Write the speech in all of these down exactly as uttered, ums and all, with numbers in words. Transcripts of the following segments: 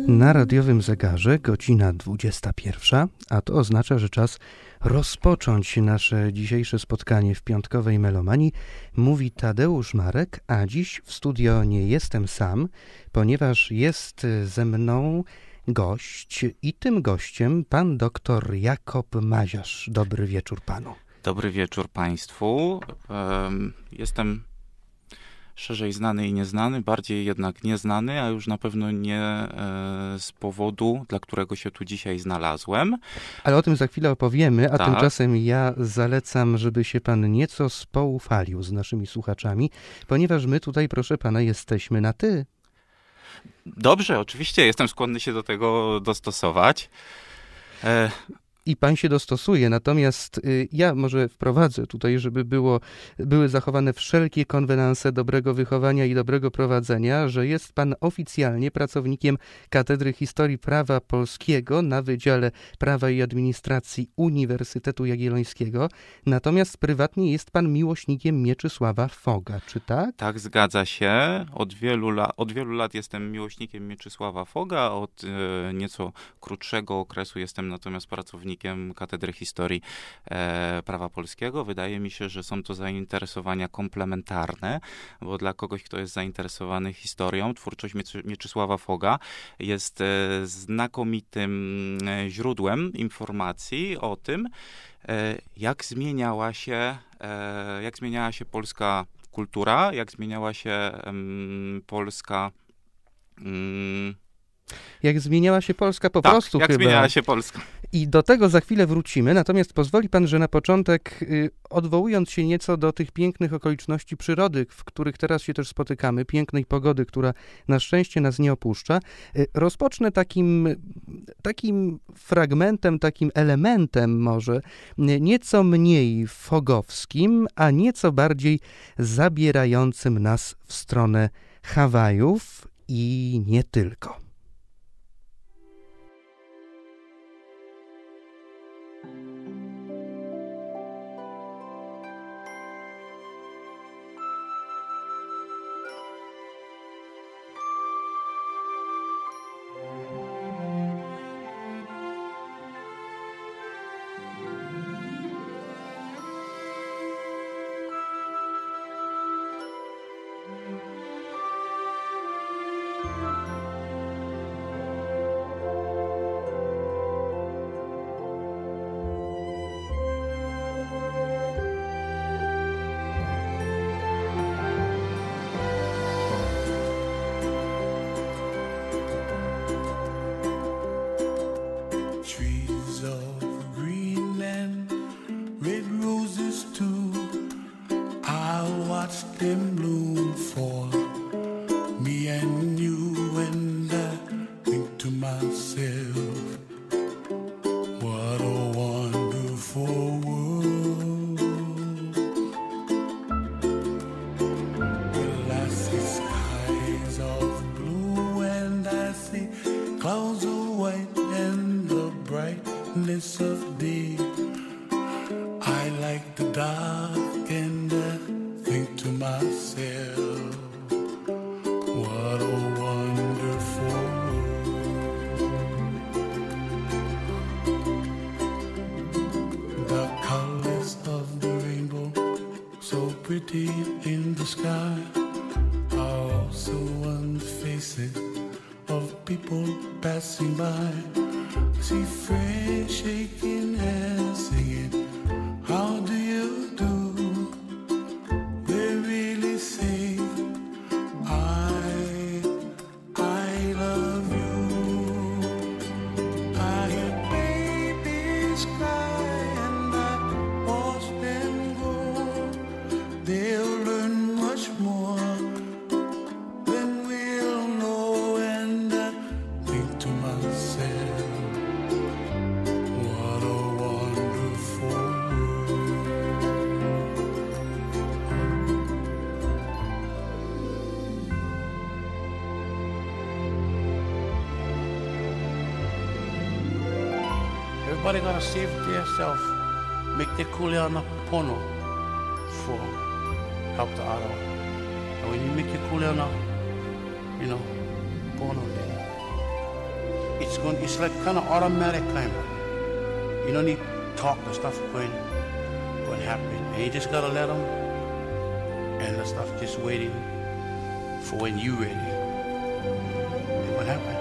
Na radiowym zegarze godzina dwudziesta pierwsza, a to oznacza, że czas rozpocząć nasze dzisiejsze spotkanie w piątkowej Melomanii. Mówi Tadeusz Marek, a dziś w studio nie jestem sam, ponieważ jest ze mną gość i tym gościem pan doktor Jakub Maziarz. Dobry wieczór panu. Dobry wieczór państwu. Jestem szerzej znany i nieznany, bardziej jednak nieznany, a już na pewno nie e, z powodu, dla którego się tu dzisiaj znalazłem. Ale o tym za chwilę opowiemy, a tak. Tymczasem ja zalecam, żeby się pan nieco spoufalił z naszymi słuchaczami, ponieważ my tutaj, proszę pana, jesteśmy na ty. Dobrze, oczywiście, jestem skłonny się do tego dostosować. E, I pan się dostosuje, natomiast y, ja może wprowadzę tutaj, żeby było, były zachowane wszelkie konwenanse dobrego wychowania i dobrego prowadzenia, że jest pan oficjalnie pracownikiem Katedry Historii Prawa Polskiego na Wydziale Prawa i Administracji Uniwersytetu Jagiellońskiego, natomiast prywatnie jest pan miłośnikiem Mieczysława Foga, czy tak? Tak, zgadza się. Od wielu, la- od wielu lat jestem miłośnikiem Mieczysława Foga, od e, nieco krótszego okresu jestem natomiast pracownikiem Katedry Historii e, Prawa Polskiego. Wydaje mi się, że są to zainteresowania komplementarne, bo dla kogoś, kto jest zainteresowany historią, twórczość Mieczy, Mieczysława Foga jest e, znakomitym e, źródłem informacji o tym, e, jak zmieniała się, e, jak zmieniała się polska kultura, jak zmieniała się em, polska em, Jak zmieniała się Polska po tak, prostu jak chyba. zmieniała się Polska. I do tego za chwilę wrócimy, natomiast pozwoli pan, że na początek, y, odwołując się nieco do tych pięknych okoliczności przyrody, w których teraz się też spotykamy, pięknej pogody, która na szczęście nas nie opuszcza, y, rozpocznę takim, takim fragmentem, takim elementem może, y, nieco mniej fogowskim, a nieco bardziej zabierającym nas w stronę Hawajów i nie tylko. In the sky are also on the faces of people passing by. I see friends shaking hands, singing, "How do you do?" They really say, "I, I love you." I hear babies cry and I watch them go. They'll learn much more than we'll know, and I think to myself, what a wonderful world. Everybody gotta save themselves, make the kuleana pono for help the other. And when you make your kuleana, you know, pono then it's going. It's like kind of automatic kind of. You don't need talk. The stuff going, going happen, and you just gotta let them. And the stuff just waiting for when you ready. And what happened?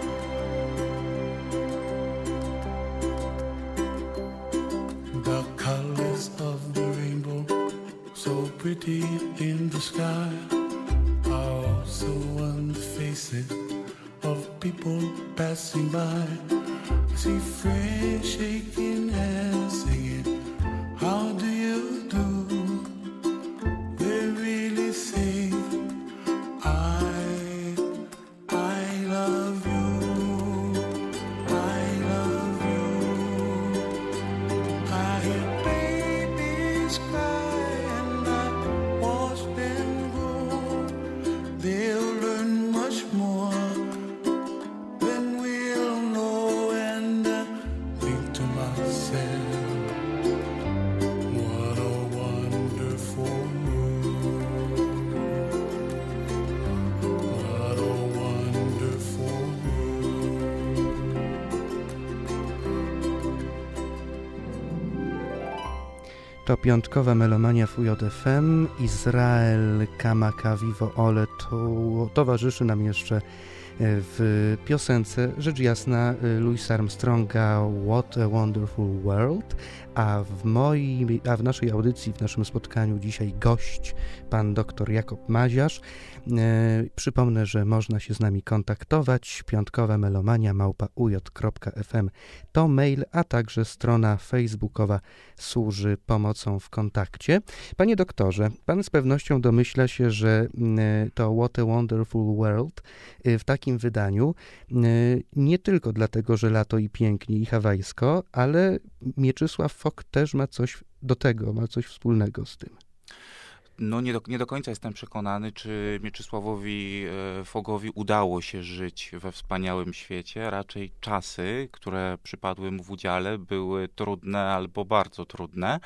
The colors of the rainbow, so pretty in the sky, are also on the faces of people passing by. I see friends shaking hands, singing, how do you do? They really say, I, I love you, I love you. I hear babies cry and I watch them grow. They'll learn much more than we'll know. And I think to myself, what a wonderful world. What a wonderful world. To piątkowa melomania W J F M. Izrael Kamaka Vivo Ole to towarzyszy nam jeszcze w piosence, rzecz jasna, Louis Armstronga What a Wonderful World, a w mojej, a w naszej audycji, w naszym spotkaniu dzisiaj gość, pan dr Jakub Maziarz. E, przypomnę, że można się z nami kontaktować. Piątkowa melomania małpa u j kropka f m to mail, a także strona facebookowa służy pomocą w kontakcie. Panie doktorze, pan z pewnością domyśla się, że e, to What a Wonderful World e, w takim wydaniu e, nie tylko dlatego, że lato i pięknie i hawajsko, ale Mieczysław Fok też ma coś do tego, ma coś wspólnego z tym. No nie do, nie do końca jestem przekonany, czy Mieczysławowi e, Fogowi udało się żyć we wspaniałym świecie. Raczej czasy, które przypadły mu w udziale, były trudne albo bardzo trudne.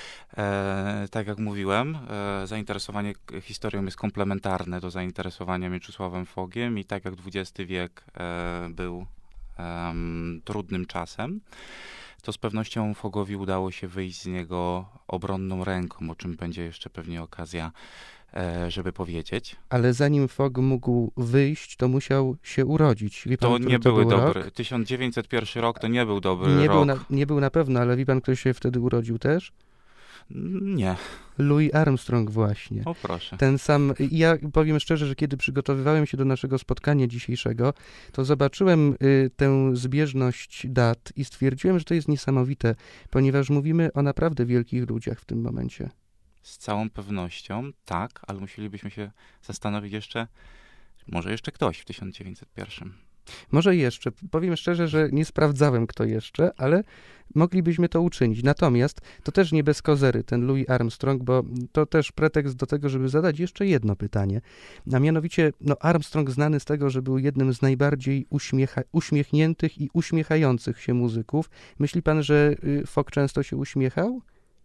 E, tak jak mówiłem, e, zainteresowanie historią jest komplementarne do zainteresowania Mieczysławem Fogiem i tak jak dwudziesty wiek e, był e, trudnym czasem, to z pewnością Fogowi udało się wyjść z niego obronną ręką, o czym będzie jeszcze pewnie okazja, e, żeby powiedzieć. Ale zanim Fog mógł wyjść, to musiał się urodzić. Wie pan, to nie to były był dobre. rok? tysiąc dziewięćset pierwszy rok to nie był dobry nie rok. Był na, nie był na pewno, ale wie pan, kto się wtedy urodził też? Nie. Louis Armstrong właśnie. O proszę. Ten sam, ja powiem szczerze, że kiedy przygotowywałem się do naszego spotkania dzisiejszego, to zobaczyłem y, tę zbieżność dat i stwierdziłem, że to jest niesamowite, ponieważ mówimy o naprawdę wielkich ludziach w tym momencie. Z całą pewnością, tak, ale musielibyśmy się zastanowić jeszcze, może jeszcze ktoś w tysiąc dziewięćset pierwszym. Może jeszcze, powiem szczerze, że nie sprawdzałem kto jeszcze, ale moglibyśmy to uczynić. Natomiast to też nie bez kozery, ten Louis Armstrong, bo to też pretekst do tego, żeby zadać jeszcze jedno pytanie. A mianowicie, no Armstrong znany z tego, że był jednym z najbardziej uśmiecha- uśmiechniętych i uśmiechających się muzyków. Myśli pan, że y, Fok często się uśmiechał?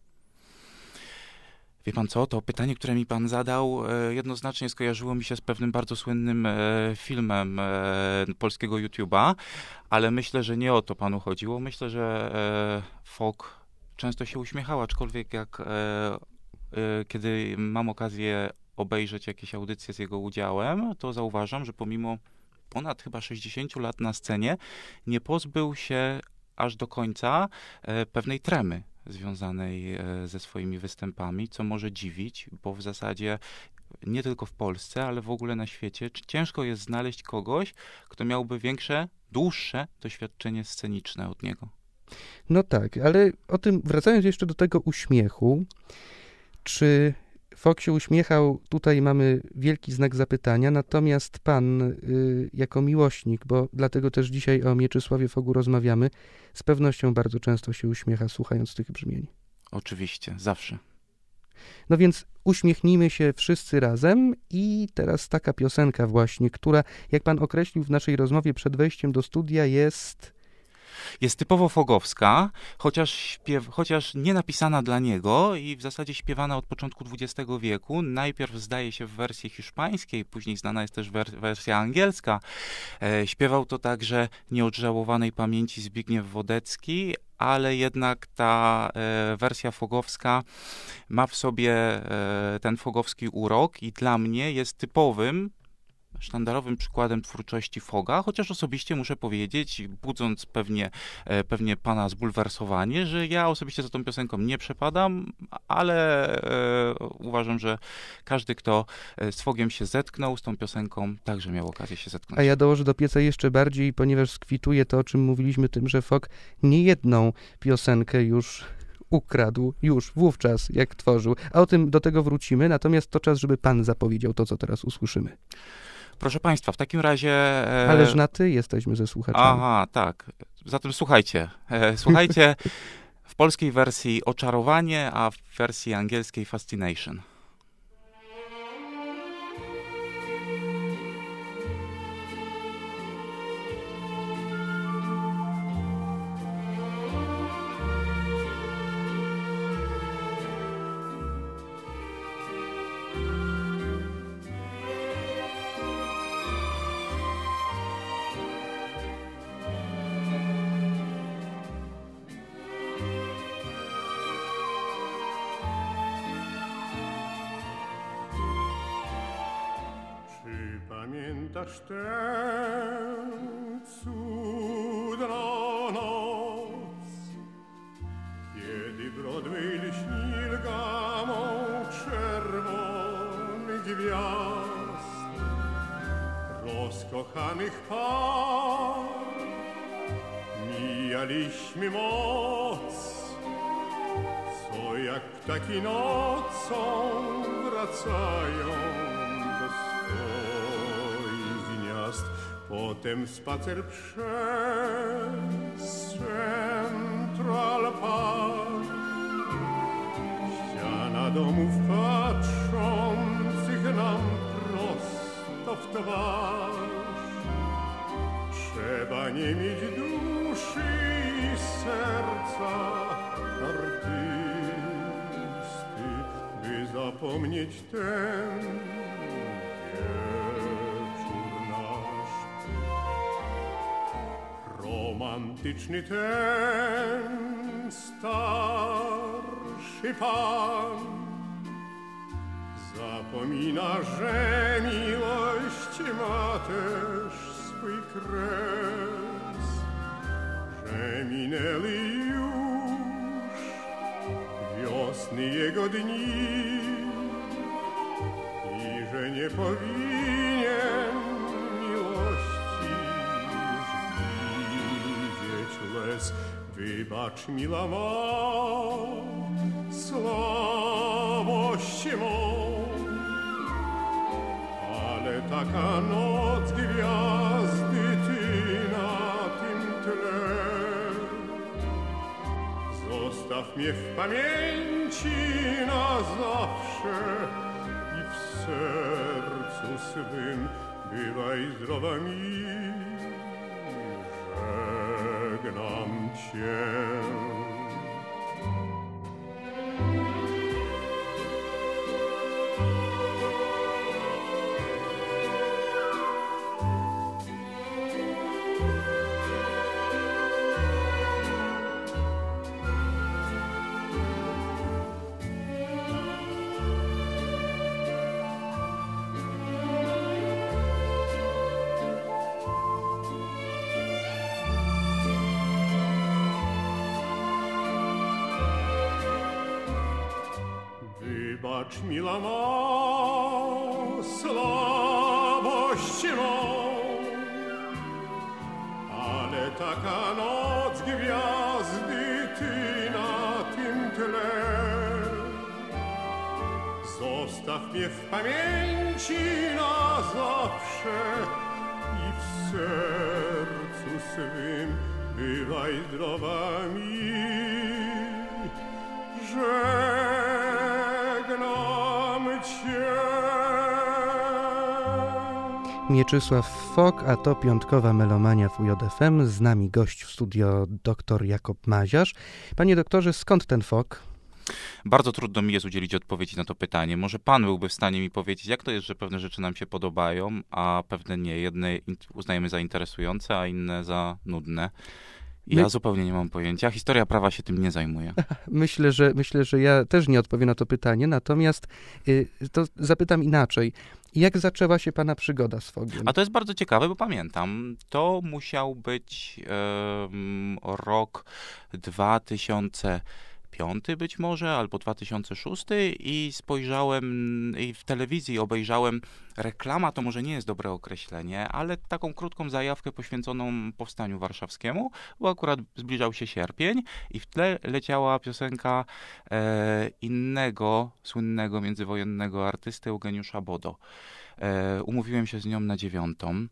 Wie pan co, to pytanie, które mi pan zadał, e, jednoznacznie skojarzyło mi się z pewnym bardzo słynnym e, filmem e, polskiego YouTube'a, ale myślę, że nie o to panu chodziło. Myślę, że e, Fok często się uśmiechał, aczkolwiek jak e, e, kiedy mam okazję obejrzeć jakieś audycje z jego udziałem, to zauważam, że pomimo ponad chyba sześćdziesięciu lat na scenie nie pozbył się aż do końca e, pewnej tremy związanej ze swoimi występami, co może dziwić, bo w zasadzie nie tylko w Polsce, ale w ogóle na świecie ciężko jest znaleźć kogoś, kto miałby większe, dłuższe doświadczenie sceniczne od niego. No tak, ale o tym, wracając jeszcze do tego uśmiechu, czy Fok się uśmiechał, tutaj mamy wielki znak zapytania, natomiast pan y, jako miłośnik, bo dlatego też dzisiaj o Mieczysławie Fogu rozmawiamy, z pewnością bardzo często się uśmiecha, słuchając tych brzmień. Oczywiście, zawsze. No więc uśmiechnijmy się wszyscy razem i teraz taka piosenka właśnie, która, jak pan określił w naszej rozmowie przed wejściem do studia, jest Jest typowo fogowska, chociaż, śpiew, chociaż nie napisana dla niego i w zasadzie śpiewana od początku dwudziestego wieku. Najpierw zdaje się w wersji hiszpańskiej, później znana jest też wers- wersja angielska. E, śpiewał to także nieodżałowanej pamięci Zbigniew Wodecki, ale jednak ta e, wersja fogowska ma w sobie e, ten fogowski urok i dla mnie jest typowym, sztandarowym przykładem twórczości Foga, chociaż osobiście muszę powiedzieć, budząc pewnie, e, pewnie pana zbulwersowanie, że ja osobiście za tą piosenką nie przepadam, ale e, uważam, że każdy, kto z Fogiem się zetknął, z tą piosenką, także miał okazję się zetknąć. A ja dołożę do pieca jeszcze bardziej, ponieważ skwituje to, o czym mówiliśmy, tym, że Fog niejedną piosenkę już ukradł, już wówczas, jak tworzył. A o tym do tego wrócimy, natomiast to czas, żeby pan zapowiedział to, co teraz usłyszymy. Proszę państwa, w takim razie... E... Ależ na ty jesteśmy ze słuchaczami. Aha, tak. Zatem słuchajcie. E, słuchajcie w polskiej wersji Oczarowanie, a w wersji angielskiej Fascination. Pamiętasz tę cudną noc, kiedy Broadway lśnił gamą czerwonych gwiazd, rozkochanych par mijaliśmy moc, co jak ptaki nocą wracają do swoich gniazd. Potem spacer przez Central Park, ściana domów patrzących nam prosto w twarz. Trzeba nie mieć duszy i serca artysty, by zapomnieć ten wieczór nasz. Romantyczny ten starszy pan zapomina, że miłość ma też swój kres, że minęli już wiosny jego dni i że nie powinien miłości już widzieć łez. Wybacz, mila ma, słabość mą, ale taka noc gwiazdy ty na tym tle. Zostaw mnie w pamięci na zawsze i w sercu swym. Bywaj zdrowa mi, żegnam cię. Wybacz, mila ma, słabość mą, ale taka noc gwiazdy ty na tym tle. Zostaw mnie w pamięci na zawsze i w sercu swym. Bywaj zdrowa mi, żegnam cię. Mieczysław Fok, a to piątkowa melomania w U J F M. Z nami gość w studio dr Jakub Maziarz. Panie doktorze, skąd ten fok? Bardzo trudno mi jest udzielić odpowiedzi na to pytanie. Może pan byłby w stanie mi powiedzieć, jak to jest, że pewne rzeczy nam się podobają, a pewne nie. Jedne uznajemy za interesujące, a inne za nudne. Ja My... zupełnie nie mam pojęcia. Historia prawa się tym nie zajmuje. Myślę, że myślę, że ja też nie odpowiem na to pytanie, natomiast y, to zapytam inaczej. Jak zaczęła się pana przygoda z fogiem? A to jest bardzo ciekawe, bo pamiętam, to musiał być um, rok dwa tysiące piąty być może, albo dwa tysiące szósty i spojrzałem i w telewizji obejrzałem reklama, to może nie jest dobre określenie, ale taką krótką zajawkę poświęconą Powstaniu Warszawskiemu, bo akurat zbliżał się sierpień i w tle leciała piosenka e, innego, słynnego międzywojennego artysty Eugeniusza Bodo. E, umówiłem się z nią na dziewiątą.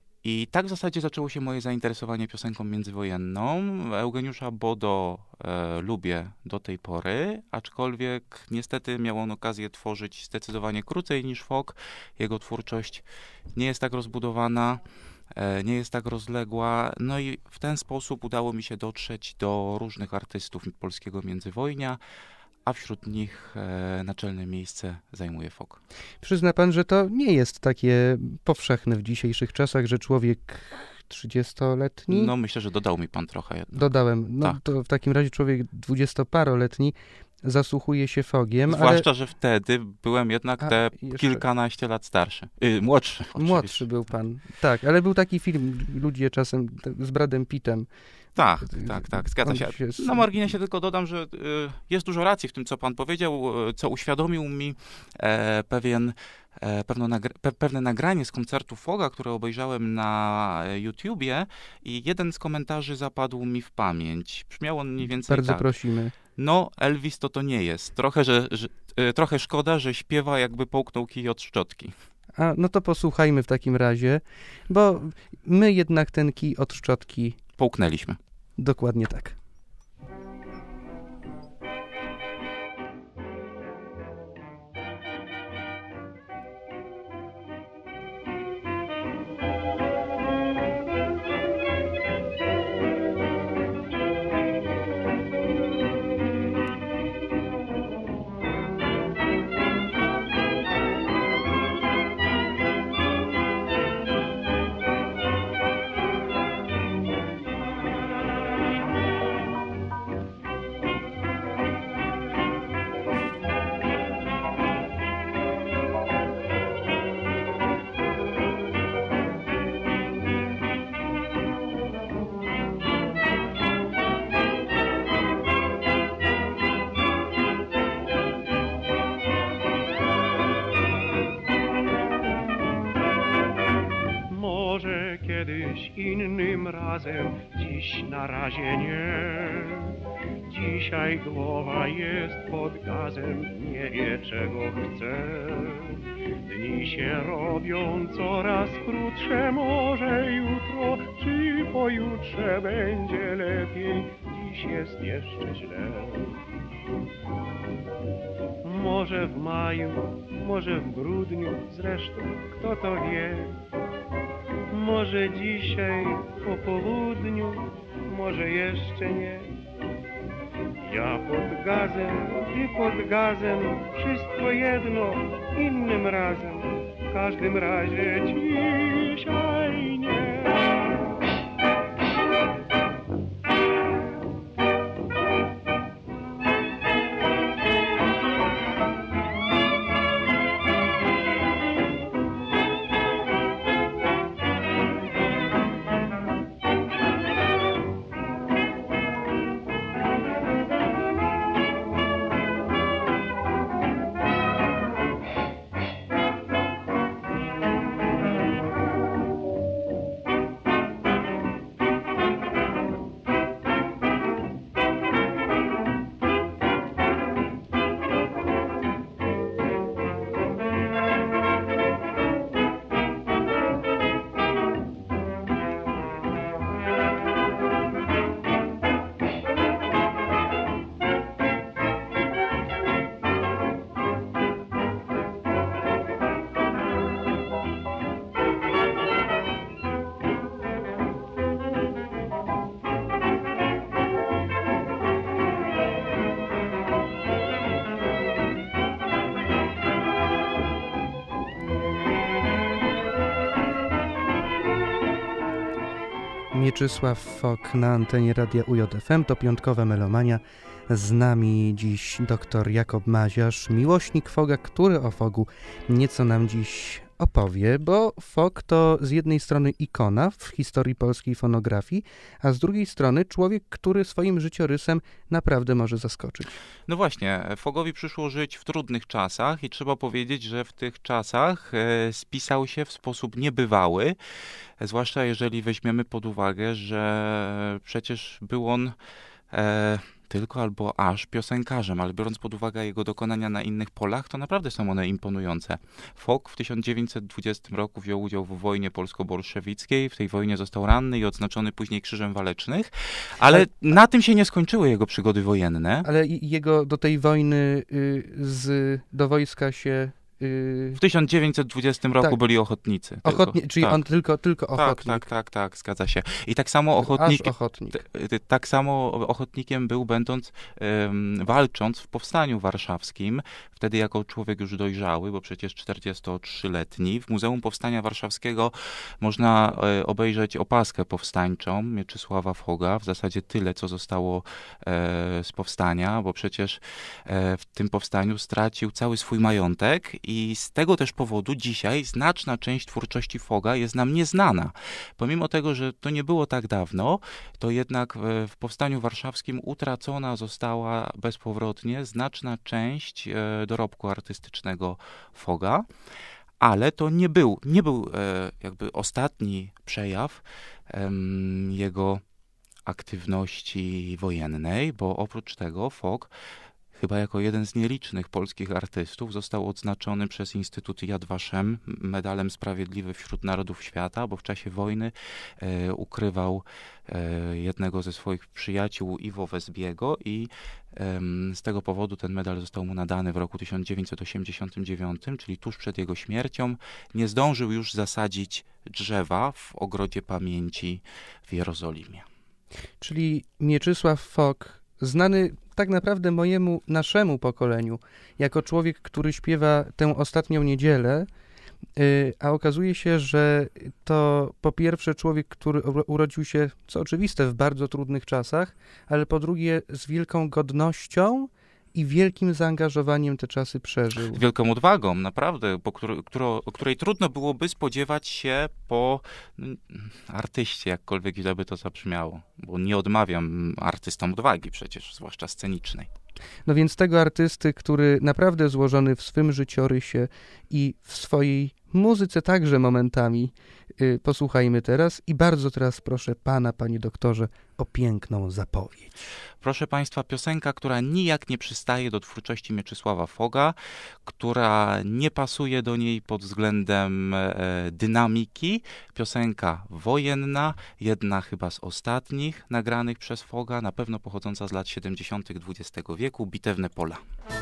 I tak w zasadzie zaczęło się moje zainteresowanie piosenką międzywojenną. Eugeniusza Bodo e, lubię do tej pory, aczkolwiek niestety miał on okazję tworzyć zdecydowanie krócej niż Fok. Jego twórczość nie jest tak rozbudowana, e, nie jest tak rozległa. No i w ten sposób udało mi się dotrzeć do różnych artystów polskiego międzywojnia, a wśród nich e, naczelne miejsce zajmuje Fok. Przyzna pan, że to nie jest takie powszechne w dzisiejszych czasach, że człowiek trzydziestoletni... No myślę, że dodał mi pan trochę jednak. Dodałem. No tak. To w takim razie człowiek dwudziestoparoletni zasłuchuje się Fogiem. Zwłaszcza, ale... że wtedy byłem jednak te a, jeszcze... kilkanaście lat starszy. Yy, młodszy. Oczywiście. Młodszy był pan. Tak, ale był taki film, ludzie czasem z Bradem Pittem. Tak, tak, tak, zgadza się. się. Na marginesie tylko dodam, że y, jest dużo racji w tym, co pan powiedział, y, co uświadomił mi e, pewien, e, pewno nagra- pe- pewne nagranie z koncertu Foga, które obejrzałem na YouTubie i jeden z komentarzy zapadł mi w pamięć. Brzmiał on mniej więcej Bardzo tak. prosimy. No, Elvis to to nie jest. Trochę, że, że, y, trochę szkoda, że śpiewa jakby połknął kij od szczotki. A, no to posłuchajmy w takim razie, bo my jednak ten kij od szczotki połknęliśmy. Dokładnie tak. Innym razem, dziś na razie nie. Dzisiaj głowa jest pod gazem, nie wie czego chce. Dni się robią coraz krótsze, może jutro czy pojutrze będzie lepiej. Dziś jest jeszcze źle. Może w maju, może w grudniu, zresztą kto to wie. Może dzisiaj po południu, może jeszcze nie. Ja pod gazem, ty pod gazem, wszystko jedno, innym razem. W każdym razie dzisiaj nie. Mieczysław Fok na antenie Radia U J F M, to piątkowa Melomania. Z nami dziś dr Jakub Maziarz, miłośnik foga, który o fogu nieco nam dziś opowie, bo fog to z jednej strony ikona w historii polskiej fonografii, a z drugiej strony człowiek, który swoim życiorysem naprawdę może zaskoczyć. No właśnie, fogowi przyszło żyć w trudnych czasach i trzeba powiedzieć, że w tych czasach e, spisał się w sposób niebywały, zwłaszcza jeżeli weźmiemy pod uwagę, że przecież był on e, tylko albo aż piosenkarzem, ale biorąc pod uwagę jego dokonania na innych polach, to naprawdę są one imponujące. Fok w tysiąc dziewięćset dwudziestym roku wziął udział w wojnie polsko-bolszewickiej. W tej wojnie został ranny i odznaczony później Krzyżem Walecznych, ale, ale na tym się nie skończyły jego przygody wojenne. Ale jego do tej wojny y, z, do wojska się... W tysiąc dziewięćset dwudziestym roku tak. byli ochotnicy. Ochotni, czyli tak. on tylko, tylko ochotnik. Tak, tak, tak, tak, zgadza się. I tak samo ochotnik, ochotnik. T, t, tak samo ochotnikiem był, będąc, um, walcząc w Powstaniu Warszawskim, wtedy jako człowiek już dojrzały, bo przecież czterdziestotrzyletni. W Muzeum Powstania Warszawskiego można e, obejrzeć opaskę powstańczą Mieczysława Foga, w zasadzie tyle, co zostało e, z powstania, bo przecież e, w tym powstaniu stracił cały swój majątek. I z tego też powodu dzisiaj znaczna część twórczości Foga jest nam nieznana. Pomimo tego, że to nie było tak dawno, to jednak w Powstaniu Warszawskim utracona została bezpowrotnie znaczna część dorobku artystycznego Foga, ale to nie był, nie był jakby ostatni przejaw jego aktywności wojennej, bo oprócz tego Fog chyba jako jeden z nielicznych polskich artystów został odznaczony przez Instytut Yad Vashem medalem Sprawiedliwy wśród Narodów Świata, bo w czasie wojny e, ukrywał e, jednego ze swoich przyjaciół, Iwo Wezbiego, i e, z tego powodu ten medal został mu nadany w roku tysiąc dziewięćset osiemdziesiątym dziewiątym, czyli tuż przed jego śmiercią. Nie zdążył już zasadzić drzewa w Ogrodzie Pamięci w Jerozolimie. Czyli Mieczysław Fok, znany tak naprawdę mojemu, naszemu pokoleniu, jako człowiek, który śpiewa tę ostatnią niedzielę, yy, a okazuje się, że to po pierwsze człowiek, który urodził się, co oczywiste, w bardzo trudnych czasach, ale po drugie z wielką godnością i wielkim zaangażowaniem te czasy przeżył. Wielką odwagą, naprawdę, po której, którą, której trudno byłoby spodziewać się po no, artyście, jakkolwiek źle by to zabrzmiało, bo nie odmawiam artystom odwagi przecież, zwłaszcza scenicznej. No więc tego artysty, który naprawdę złożony w swym życiorysie i w swojej muzyce także momentami, yy, posłuchajmy teraz i bardzo teraz proszę pana, panie doktorze, o piękną zapowiedź. Proszę państwa, piosenka, która nijak nie przystaje do twórczości Mieczysława Foga, która nie pasuje do niej pod względem e, dynamiki. Piosenka wojenna, jedna chyba z ostatnich nagranych przez Foga, na pewno pochodząca z lat siedemdziesiątych dwudziestego wieku, Bitewne Pola.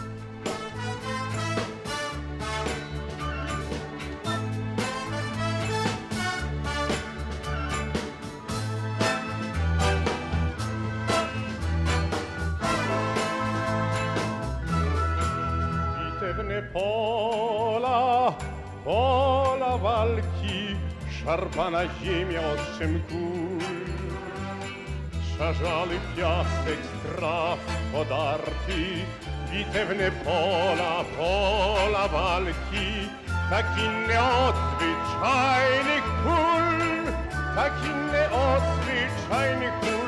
Pola, pola walki, szarpana ziemia ostrzem kul. Szarzały piasek z traw podarty, bitewne pola, pola walki, tak inne od zwyczajnych pól, tak inne od zwyczajnych pól.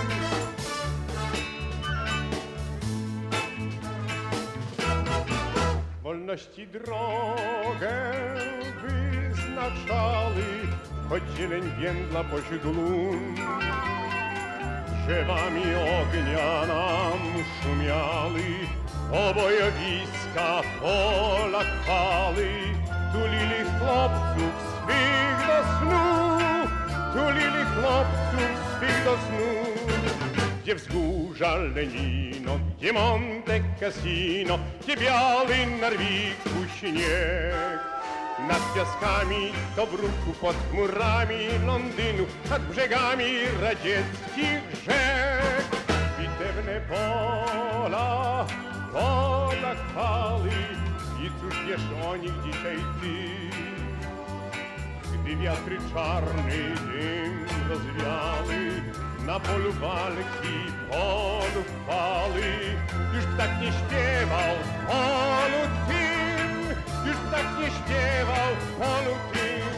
Wolności drogę wyznaczały, choć zieleń więdla pośród lun. Drzewami ognia nam szumiały, obojowiska, pola chwały. Tulili chłopców swych do snu, tulili chłopców swych do snu. Gdzie wzgórza Lenino, gdzie Monte Cassino, gdzie biały na Rwiku śnieg. Nad piaskami to w ruchu, pod chmurami Londynu, nad brzegami radzieckich rzek. Bitewne pola, pola chwały, i cóż wiesz o nich dzisiaj ty? gdy wiatry czarny dym rozwiały, na polu walki, polu chwały, już ptak nie śpiewał w polu tym, już ptak nie śpiewał w polu tym.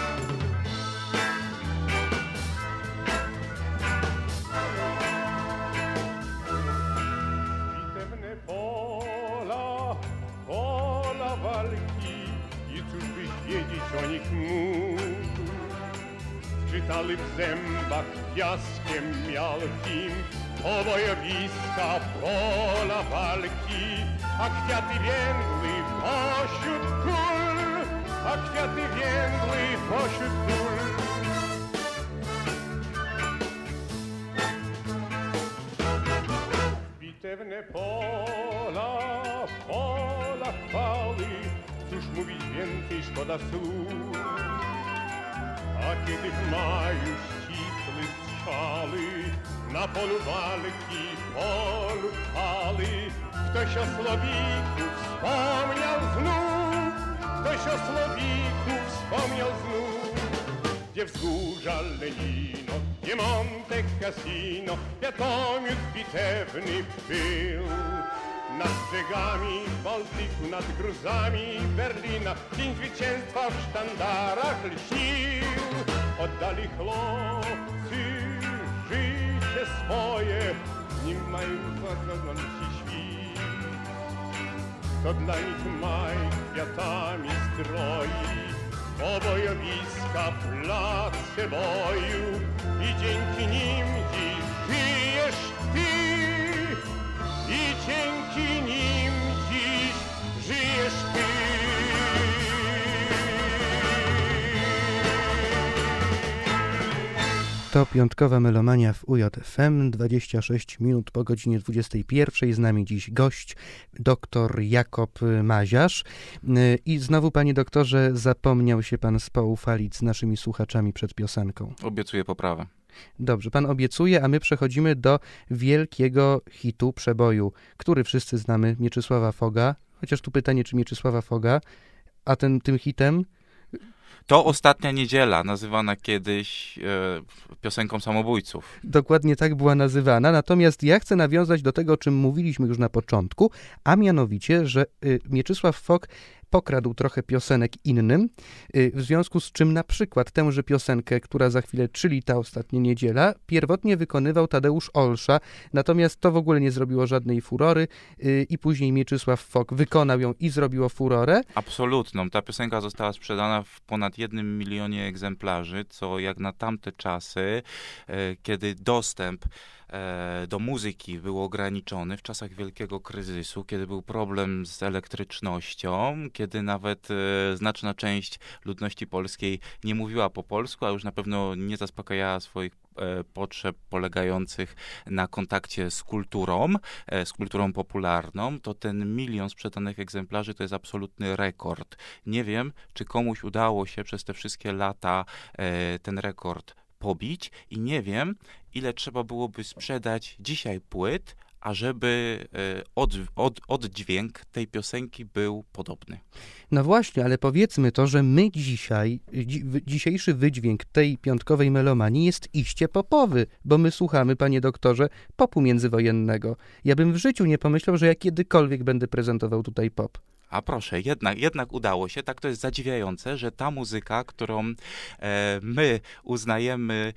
Bitewne pola, pola walki, i cóż byś wiedzieć o nich mógł? Czytali w zębach piaskiem miałkim obojowiska pola walki, a kwiaty więdły pośród kul, a kwiaty więdły pośród kul. Bitewne pola, pola chwały, cóż mówić więcej, szkoda słów. A kiedy w maju ścisły strzały, na polu walki, polu chwały, ktoś o Słowiku wspomniał znów, ktoś o Słowiku wspomniał znów. Gdzie wzgórza Lenino, gdzie Monte Cassino, wiatomiód bitewny był. Nad brzegami Bałtyku, nad gruzami Berlina, dzień zwycięstwa w sztandarach lśnił. Oddali chłopcy życie swoje, nim mają zaglądnąć świt. To dla nich maj kwiatami stroi, obojowiska, place boju, i dzięki nim dziś żyjesz ty. I dzięki nim dziś żyjesz ty. To piątkowa melomania w U J F M, dwadzieścia sześć minut po godzinie dwudziestej pierwszej. Z nami dziś gość, doktor Jakub Maziarz. I znowu, panie doktorze, zapomniał się pan spoufalić z naszymi słuchaczami przed piosenką. Obiecuję poprawę. Dobrze, pan obiecuje, a my przechodzimy do wielkiego hitu przeboju, który wszyscy znamy, Mieczysława Foga. Chociaż tu pytanie, czy Mieczysława Foga, a ten, tym hitem... To Ostatnia Niedziela, nazywana kiedyś e, piosenką samobójców. Dokładnie tak była nazywana, natomiast ja chcę nawiązać do tego, o czym mówiliśmy już na początku, a mianowicie, że y, Mieczysław Fok pokradł trochę piosenek innym, y, w związku z czym na przykład tęże piosenkę, która za chwilę, czyli Ta Ostatnia Niedziela, pierwotnie wykonywał Tadeusz Olsza, natomiast to w ogóle nie zrobiło żadnej furory y, i później Mieczysław Fok wykonał ją i zrobiło furorę. Absolutną. Ta piosenka została sprzedana w ponad jednym milionie egzemplarzy, co jak na tamte czasy, e, kiedy dostęp do muzyki był ograniczony w czasach wielkiego kryzysu, kiedy był problem z elektrycznością, kiedy nawet e, znaczna część ludności polskiej nie mówiła po polsku, a już na pewno nie zaspokajała swoich e, potrzeb polegających na kontakcie z kulturą, e, z kulturą popularną, to ten milion sprzedanych egzemplarzy to jest absolutny rekord. Nie wiem, czy komuś udało się przez te wszystkie lata e, ten rekord pobić i nie wiem, ile trzeba byłoby sprzedać dzisiaj płyt, ażeby od, od, oddźwięk tej piosenki był podobny. No właśnie, ale powiedzmy to, że my dzisiaj, dzi, dzisiejszy wydźwięk tej piątkowej melomanii jest iście popowy, bo my słuchamy, panie doktorze, popu międzywojennego. Ja bym w życiu nie pomyślał, że ja kiedykolwiek będę prezentował tutaj pop. A proszę, jednak, jednak udało się. Tak, to jest zadziwiające, że ta muzyka, którą e, my uznajemy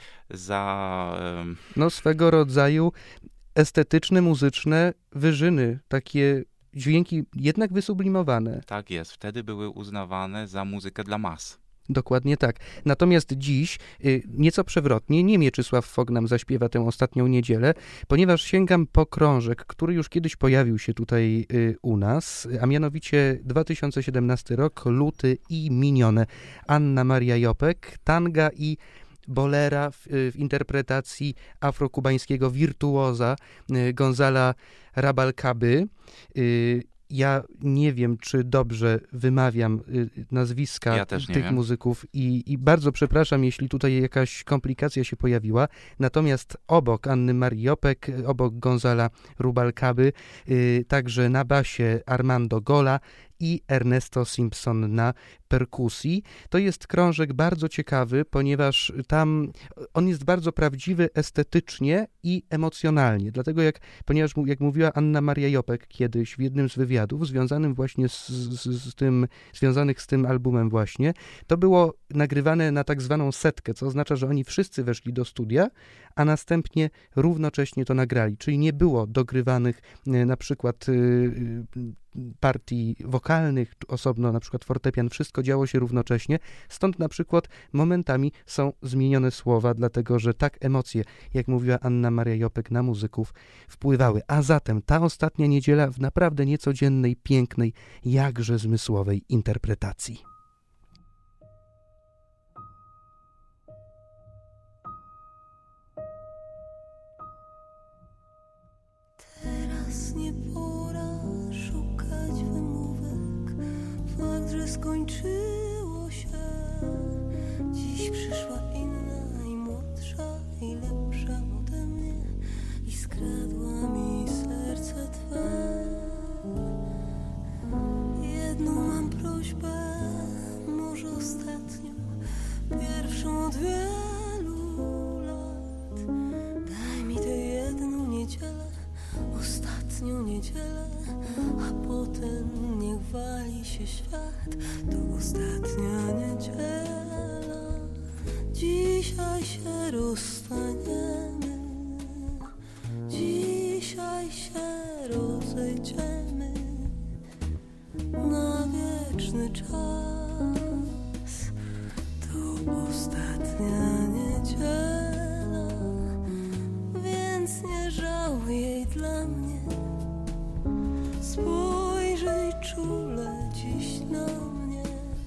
za... E... No swego rodzaju estetyczne, muzyczne wyżyny, takie dźwięki jednak wysublimowane. Tak jest, wtedy były uznawane za muzykę dla mas. Dokładnie tak. Natomiast dziś, y, nieco przewrotnie, nie Mieczysław Fok nam zaśpiewa tę Ostatnią Niedzielę, ponieważ sięgam po krążek, który już kiedyś pojawił się tutaj y, u nas, a mianowicie dwa tysiące siedemnasty rok, luty i minione. Anna Maria Jopek, tanga i bolera w, w interpretacji afrokubańskiego wirtuoza y, Gonzala Rubalcaby. Y, Ja nie wiem, czy dobrze wymawiam y, nazwiska ja tych wiem. muzyków i, i bardzo przepraszam, jeśli tutaj jakaś komplikacja się pojawiła. Natomiast obok Anny Marii Jopek, obok Gonzala Rubalcaby, y, także na basie Armando Gola i Ernesto Simpson na perkusji. To jest krążek bardzo ciekawy, ponieważ tam on jest bardzo prawdziwy estetycznie i emocjonalnie. Dlatego jak, ponieważ jak mówiła Anna Maria Jopek kiedyś w jednym z wywiadów związanym właśnie z, z, z tym, związanych z tym albumem właśnie, to było nagrywane na tak zwaną setkę, co oznacza, że oni wszyscy weszli do studia, a następnie równocześnie to nagrali. Czyli nie było dogrywanych na przykład partii wokalnych, osobno na przykład fortepian, wszystko działo się równocześnie, stąd na przykład momentami są zmienione słowa, dlatego że tak emocje, jak mówiła Anna Maria Jopek, na muzyków wpływały. A zatem ta ostatnia niedziela w naprawdę niecodziennej, pięknej, jakże zmysłowej interpretacji. Skończyło się. Dziś przyszła inna i młodsza i lepsza ode mnie i skradła mi serce twe. Jedną mam prośbę, może ostatnią, pierwszą od wielu lat. Daj mi tę jedną niedzielę, ostatnią niedzielę, a potem niech wali się świat. To ostatnia niedziela, dzisiaj się rozstaniemy, dzisiaj się rozejdziemy na wieczny czas. To ostatnia niedziela, więc nie żałuj jej dla mnie. Spojrzyj czule dziś na mnie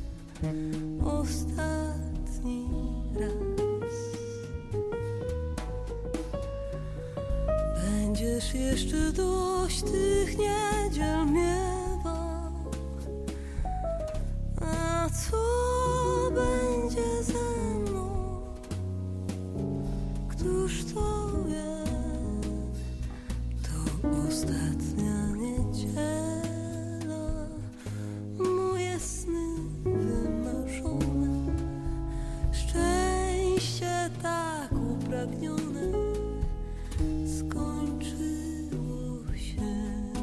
ostatni raz. Będziesz jeszcze dość tych niedziel miewał, a co będzie ze mną, któż to wie? To ostatnia niedziela, moje sny wymarzone, szczęście tak upragnione skończyło się.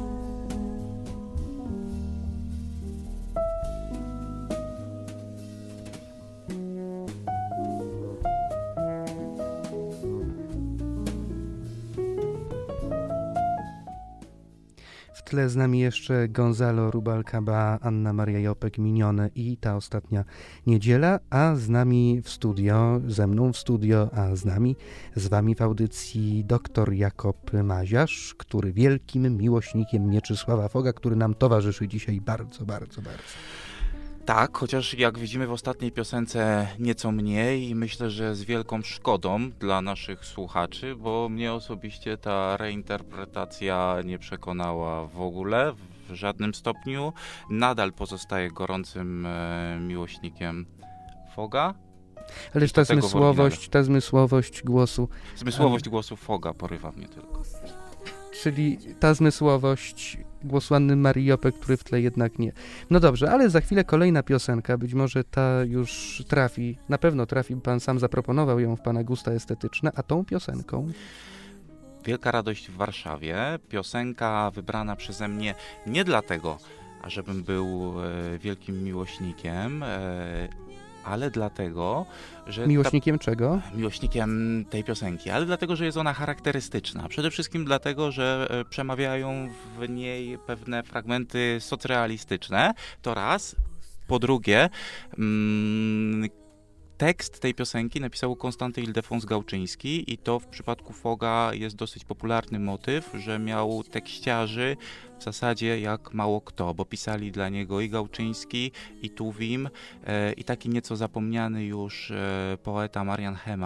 W tle z nami jeszcze Gonzalo Rubalcaba, Anna Maria Jopek, Minione i ta ostatnia niedziela, a z nami w studio, ze mną w studio, a z nami, z wami w audycji doktor Jakub Maziarz, który wielkim miłośnikiem Mieczysława Foga, który nam towarzyszy dzisiaj bardzo, bardzo, bardzo. Tak, chociaż jak widzimy w ostatniej piosence nieco mniej i myślę, że z wielką szkodą dla naszych słuchaczy, bo mnie osobiście ta reinterpretacja nie przekonała w ogóle, w żadnym stopniu. Nadal pozostaję gorącym e, miłośnikiem Foga. Ależ ta zmysłowość, ta zmysłowość głosu. Zmysłowość głosu Foga porywa mnie tylko. Czyli ta zmysłowość głosu Anny Marii Jopek, który w tle jednak nie. No dobrze, ale za chwilę kolejna piosenka, być może ta już trafi, na pewno trafi, pan sam zaproponował ją w pana gusta estetyczne, a tą piosenką? Wielka radość w Warszawie, piosenka wybrana przeze mnie nie dlatego, ażebym był e, wielkim miłośnikiem, e, ale dlatego, że... Miłośnikiem ta, czego? Miłośnikiem tej piosenki, ale dlatego, że jest ona charakterystyczna. Przede wszystkim dlatego, że przemawiają w niej pewne fragmenty socrealistyczne, to raz. Po drugie, mm, tekst tej piosenki napisał Konstanty Ildefons Gałczyński i to w przypadku Foga jest dosyć popularny motyw, że miał tekściarzy w zasadzie jak mało kto, bo pisali dla niego i Gałczyński, i Tuwim, e, i taki nieco zapomniany już e, poeta Marian Hemar,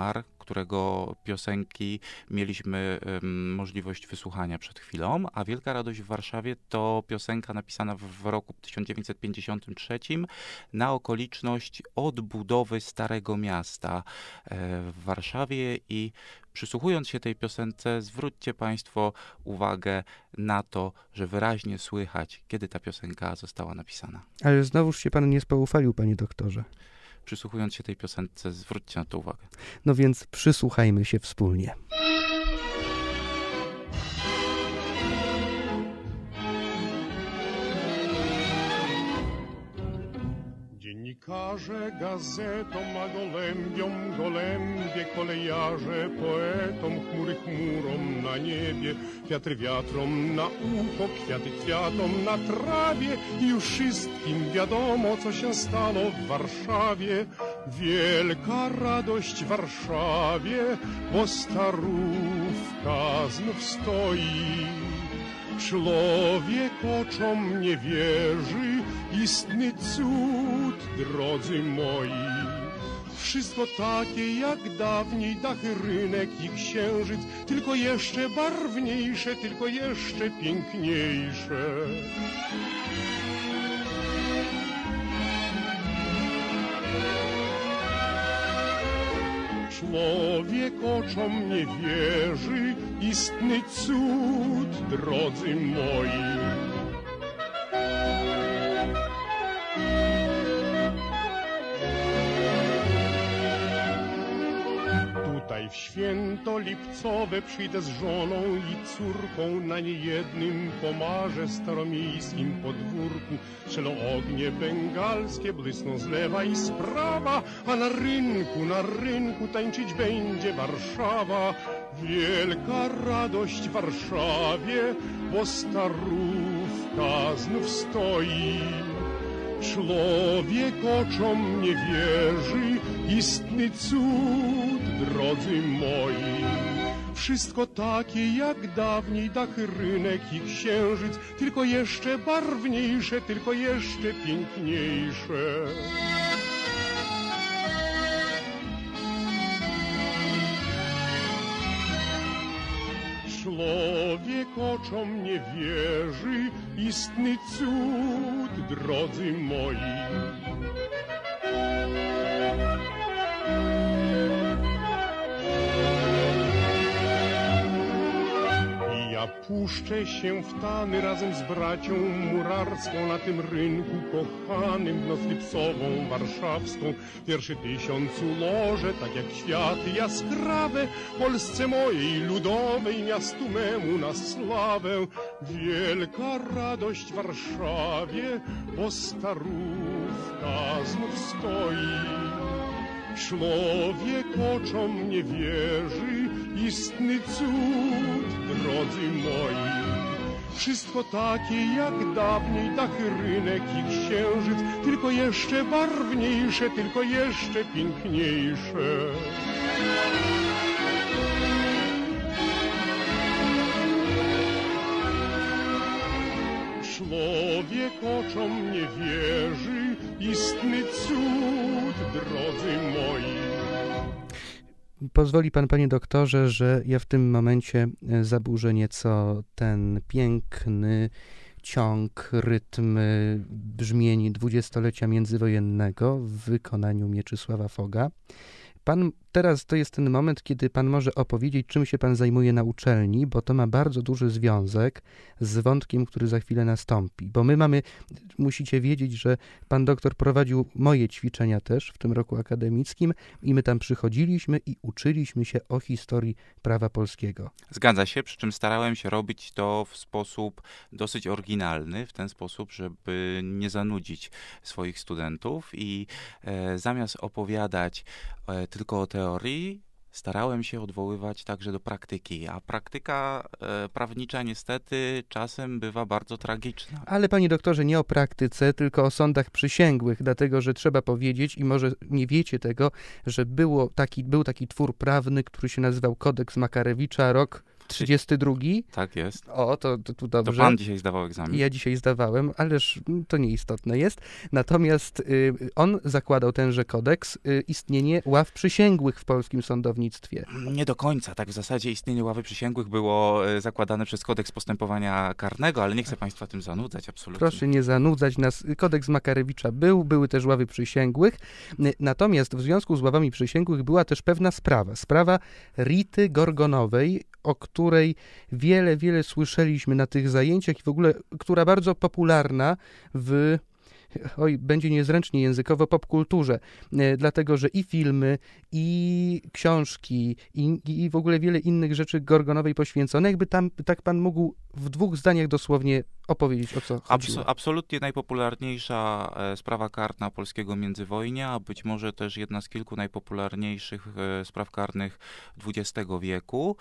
którego piosenki mieliśmy um, możliwość wysłuchania przed chwilą, a Wielka Radość w Warszawie to piosenka napisana w, w roku tysiąc dziewięćset pięćdziesiątym trzecim na okoliczność odbudowy Starego Miasta e, w Warszawie i przysłuchując się tej piosence, zwróćcie Państwo uwagę na to, że wyraźnie słychać, kiedy ta piosenka została napisana. Ale znowuż się pan nie spoufalił, panie doktorze. Przysłuchując się tej piosence, zwróćcie na to uwagę. No więc przysłuchajmy się wspólnie. Dziennikarze gazetom, a gołębiom gołębie, kolejarze poetom, chmury chmurom na niebie, wiatry wiatrom na ucho, kwiaty kwiatom na trawie i już wszystkim wiadomo, co się stało w Warszawie. Wielka radość w Warszawie, bo starówka znów stoi. Człowiek oczom nie wierzy, istny cud, drodzy moi. Wszystko takie jak dawniej, dachy, rynek i księżyc, tylko jeszcze barwniejsze, tylko jeszcze piękniejsze. Człowiek oczom nie wierzy, istny cud, drodzy moi. Tutaj w święto lipcowe przyjdę z żoną i córką, na niejednym pomarze staromiejskim podwórku. Strzelą ognie bengalskie, błysną z lewa i z prawa, a na rynku, na rynku tańczyć będzie Warszawa. Wielka radość w Warszawie, bo starówka znów stoi. Człowiek oczom nie wierzy, istny cud, drodzy moi. Wszystko takie jak dawniej, dachy, rynek i księżyc, tylko jeszcze barwniejsze, tylko jeszcze piękniejsze. Człowiek oczom nie wierzy, istny cud, drodzy moi. Ja puszczę się w tany razem z bracią murarską na tym rynku kochanym, w noc lipcową warszawską. Pierwszy tysiąc ułożę, tak jak kwiaty jaskrawe, Polsce mojej ludowej, miastu memu na sławę. Wielka radość w Warszawie, bo starówka znów stoi. Człowiek oczom nie wierzy, istny cud, drodzy moi. Wszystko takie jak dawniej, dachy, rynek i księżyc, tylko jeszcze barwniejsze, tylko jeszcze piękniejsze. Człowiek oczom nie wierzy, istny cud, drodzy moi. Pozwoli pan, panie doktorze, że ja w tym momencie zaburzę nieco ten piękny ciąg, rytm brzmień dwudziestolecia międzywojennego w wykonaniu Mieczysława Foga. Pan teraz to jest ten moment, kiedy pan może opowiedzieć, czym się pan zajmuje na uczelni, bo to ma bardzo duży związek z wątkiem, który za chwilę nastąpi. Bo my mamy, musicie wiedzieć, że pan doktor prowadził moje ćwiczenia też w tym roku akademickim i my tam przychodziliśmy i uczyliśmy się o historii prawa polskiego. Zgadza się, przy czym starałem się robić to w sposób dosyć oryginalny, w ten sposób, żeby nie zanudzić swoich studentów i e, zamiast opowiadać e, tylko o teorii, starałem się odwoływać także do praktyki, a praktyka e, prawnicza niestety czasem bywa bardzo tragiczna. Ale panie doktorze, nie o praktyce, tylko o sądach przysięgłych, dlatego że trzeba powiedzieć, i może nie wiecie tego, że było taki, był taki twór prawny, który się nazywał Kodeks Makarewicza, rok trzydziesty drugi? Tak jest. O, to, to tu dobrze. To pan dzisiaj zdawał egzamin. Ja dzisiaj zdawałem, ależ to nieistotne jest. Natomiast y, on zakładał tenże kodeks, y, istnienie ław przysięgłych w polskim sądownictwie. Nie do końca. Tak w zasadzie istnienie ławy przysięgłych było y, zakładane przez kodeks postępowania karnego, ale nie chcę państwa tym zanudzać, absolutnie. Proszę nie zanudzać nas. Kodeks Makarewicza był, były też ławy przysięgłych. Y, natomiast w związku z ławami przysięgłych była też pewna sprawa. Sprawa Rity Gorgonowej, o której wiele, wiele słyszeliśmy na tych zajęciach i w ogóle, która bardzo popularna w, oj, będzie niezręcznie językowo, popkulturze, e, dlatego, że i filmy, i książki, i, i w ogóle wiele innych rzeczy Gorgonowej poświęcone, jakby tam, tak pan mógł w dwóch zdaniach dosłownie opowiedzieć, o co chodziło. Abso- absolutnie najpopularniejsza e, sprawa karna polskiego międzywojnia, a być może też jedna z kilku najpopularniejszych e, spraw karnych dwudziestego wieku.